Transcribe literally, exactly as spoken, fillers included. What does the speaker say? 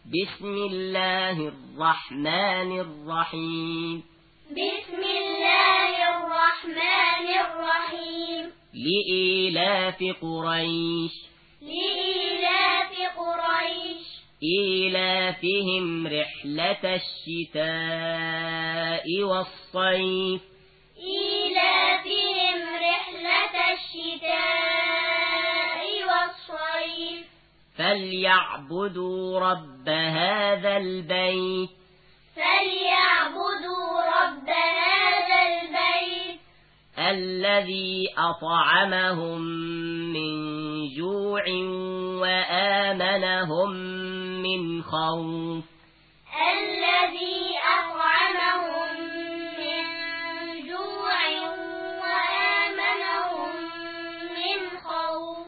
بسم الله الرحمن الرحيم بسم الله الرحمن الرحيم لإيلاف قريش لإيلاف قريش إيلافهم رحلة الشتاء والصيف إيلافهم رحلة الشتاء والصيف فليعبدوا رب هذا البيت فليعبدوا رب هذا البيت الذي أطعمهم من جوع وآمنهم من خوف